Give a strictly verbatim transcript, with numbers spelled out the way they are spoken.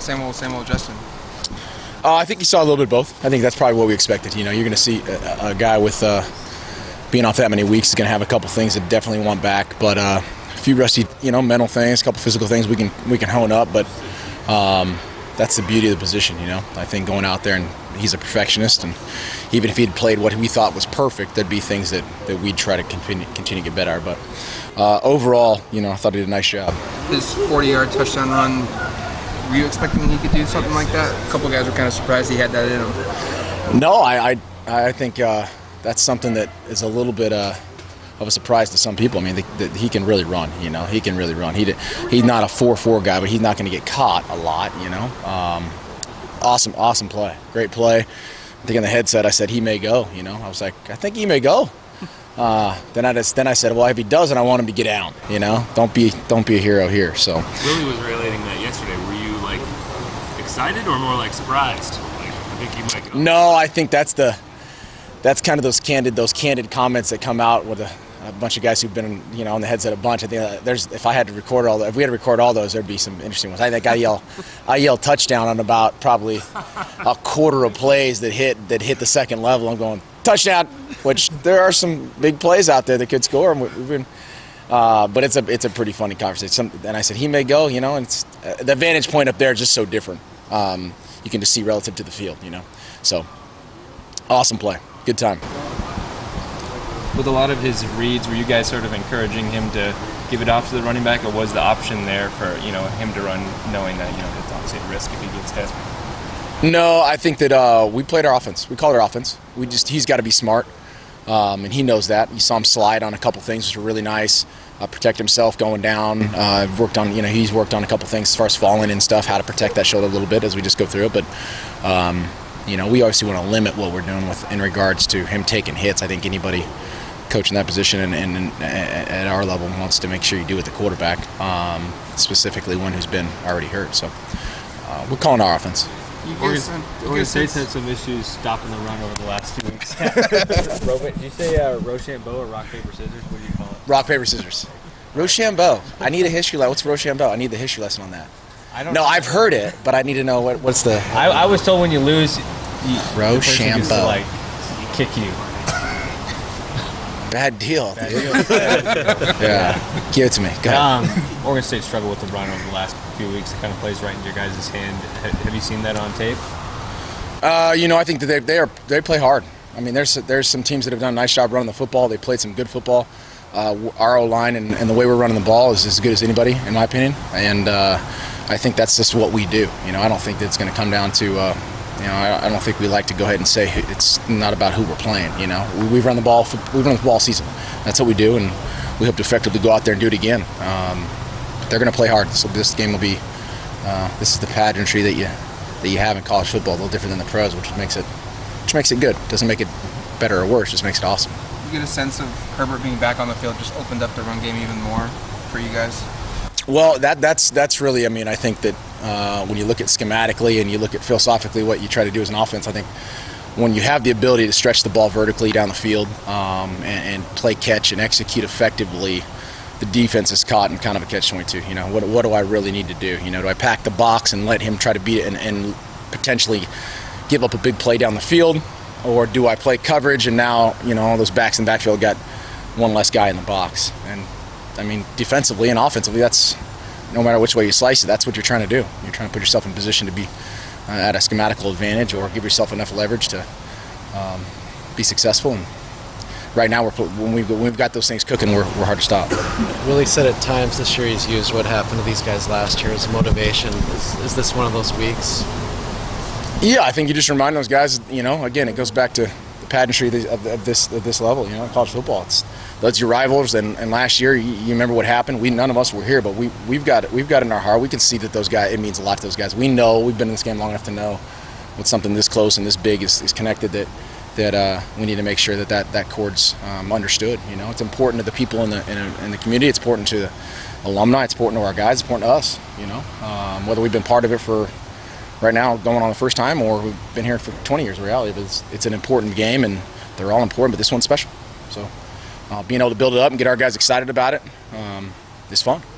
same old, same old Justin? Uh, I think you saw a little bit of both. I think that's probably what we expected. You know, you're going to see a, a guy with uh, being off that many weeks is going to have a couple things that definitely want back, but uh, a few rusty, you know, mental things, a couple physical things we can we can hone up. But um, that's the beauty of the position. You know, I think going out there, and he's a perfectionist, and even if he'd played what we thought was perfect, there'd be things that, that we'd try to continue, continue to get better. But uh, overall, you know, I thought he did a nice job. His forty-yard touchdown run, were you expecting he could do something like that? A couple guys were kind of surprised he had that in him. No, I I, I think uh, that's something that is a little bit uh, of a surprise to some people. I mean, the, the, he can really run. You know, he can really run. He did, he's not a four four guy, but he's not going to get caught a lot. You know, um, awesome, awesome play, great play. I think in the headset I said he may go. You know, I was like, I think he may go. Uh, then I just, then I said, well, if he doesn't, I want him to get down. You know, don't be don't be a hero here. So Willie was relating that yesterday. Were you like excited or more like surprised? Like, I think he might go. No, I think that's the that's kind of those candid those candid comments that come out with a, a bunch of guys who've been, you know, on the headset a bunch. I think uh, there's if I had to record all if we had to record all those, there'd be some interesting ones. I think I yell I yell touchdown on about probably a quarter of plays that hit that hit the second level. I'm going touchdown, which there are some big plays out there that could score. And we've been, uh, but it's a it's a pretty funny conversation. Some, and I said he may go, you know, and it's, uh, the vantage point up there is just so different. Um, you can just see relative to the field, you know. So awesome play, good time. With a lot of his reads, were you guys sort of encouraging him to give it off to the running back, or was the option there for, you know, him to run, knowing that, you know, it's obviously a risk if he gets hit? No, I think that uh, we played our offense. We called our offense. We just he's got to be smart, um, and he knows that. You saw him slide on a couple things, which were really nice. Uh, protect himself going down. Uh, worked on, you know, he's worked on a couple things as far as falling and stuff, how to protect that shoulder a little bit as we just go through it. But um, you know, we obviously want to limit what we're doing with in regards to him taking hits. I think anybody coaching that position and, and, and at our level wants to make sure you do with the quarterback, um, specifically one who's been already hurt. So uh, we're calling our offense. Oregon, Oregon State's had some issues stopping the run over the last few weeks. Did you say uh, Rochambeau or rock, paper, scissors? What do you call it? Rock, paper, scissors. Rochambeau. I need a history lesson. What's Rochambeau? I need the history lesson on that. I don't no, know. I've heard it, but I need to know what, what's the... I, I was told when you lose, you, Rochambeau. the person gets to, like, kick you. Bad deal. Bad dude. deal. Yeah. Give it to me. Go ahead. Um, Oregon State struggled with the run over the last few weeks. It kind of plays right into your guys' hand. Have you seen that on tape? Uh, you know, I think that they they are they play hard. I mean, there's there's some teams that have done a nice job running the football. They played some good football. Uh, our O-line and, and the way we're running the ball is as good as anybody, in my opinion. And uh, I think that's just what we do. You know, I don't think that it's going to come down to. Uh, You know, I, I don't think we like to go ahead and say it's not about who we're playing. You know, we, we've run the ball. For, we've run the ball season. That's what we do, and we hope to effectively go out there and do it again. Um, but they're going to play hard. So this game will be. Uh, this is the pageantry that you that you have in college football, a little different than the pros, which makes it which makes it good. Doesn't make it better or worse. Just makes it awesome. You get a sense of Herbert being back on the field just opened up the run game even more for you guys. Well, that that's that's really. I mean, I think that uh, when you look at schematically and you look at philosophically what you try to do as an offense, I think when you have the ability to stretch the ball vertically down the field um, and, and play catch and execute effectively, the defense is caught in kind of a catch twenty-two. You know, what what do I really need to do? You know, do I pack the box and let him try to beat it and, and potentially give up a big play down the field, or do I play coverage and now, you know, all those backs in the backfield got one less guy in the box? And I mean, defensively and offensively, that's no matter which way you slice it, that's what you're trying to do. You're trying to put yourself in position to be uh, at a schematical advantage or give yourself enough leverage to um, be successful. And right now, we're, when, we've, when we've got those things cooking, we're, we're hard to stop. Willie said at times this year he's used what happened to these guys last year as motivation. Is, is this one of those weeks? Yeah, I think you just remind those guys, you know, again, it goes back to the pageantry of, the, of, of this of this level, you know, college football. It's That's your rivals, and, and last year, you, you remember what happened. We none of us were here, but we we've got it. We've got it in our heart. We can see that those guys. It means a lot to those guys. We know we've been in this game long enough to know when something this close and this big is, is connected that that uh, we need to make sure that that, that chord's um, understood. You know, it's important to the people in the in, a, in the community. It's important to the alumni. It's important to our guys. It's important to us. You know, um, whether we've been part of it for right now going on the first time or we've been here for twenty years. In reality, but it's, it's an important game, and they're all important. But this one's special. So. Uh, being able to build it up and get our guys excited about it um, is fun.